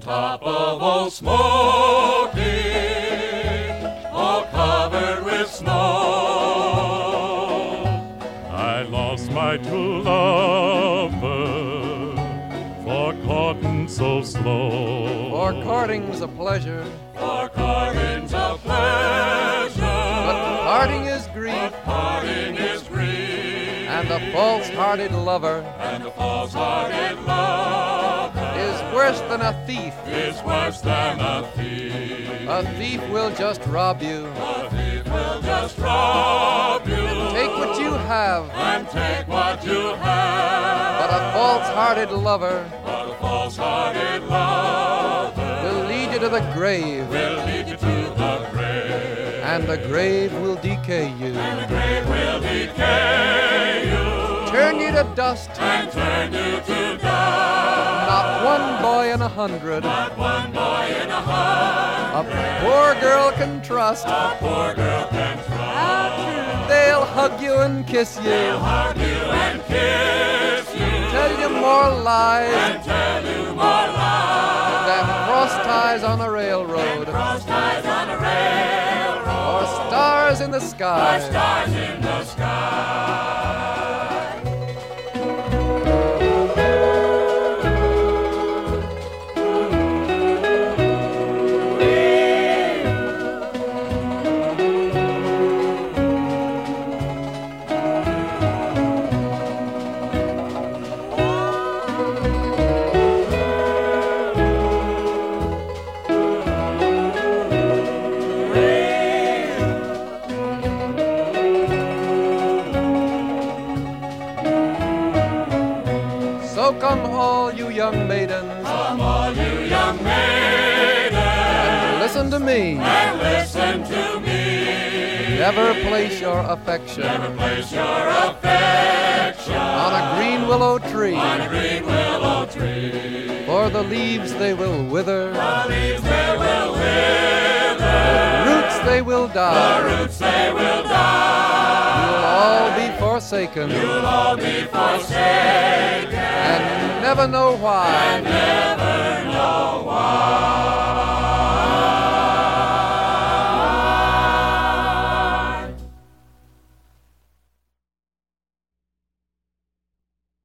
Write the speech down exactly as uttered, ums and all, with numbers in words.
top of Old Smoky, all covered with snow. I lost my true lover for courting so slow. For courting's a pleasure, For courting's a pleasure, but parting is grief, but parting is grief, and the false-hearted lover and the false-hearted lover is worse than a thief. is worse than a thief. A thief will just rob you, A thief will just rob you, take what you have, and take what you have. but a false-hearted lover But a false-hearted lover will lead you to the grave, will lead you to the grave, and the grave will decay you, and the grave will decay you, turn you to dust. and turn you to dust. Not one boy in a hundred Not one boy in a hundred, a poor girl can trust. a poor girl can trust. They'll hug you and kiss you, They'll hug you and kiss you, tell you more lies and tell you more lies than cross ties on a railroad, cross ties on a railroad, or stars in the or sky. stars in the sky. So come all you young maidens, Come all you young maidens, listen to me. and listen to me. Never place your affection Never place your affection on a green willow tree, on a green willow tree. for the leaves they will wither, The leaves they will wither, roots they will the die. roots they will die. You'll all be forsaken You'll all be forsaken, and never know why. never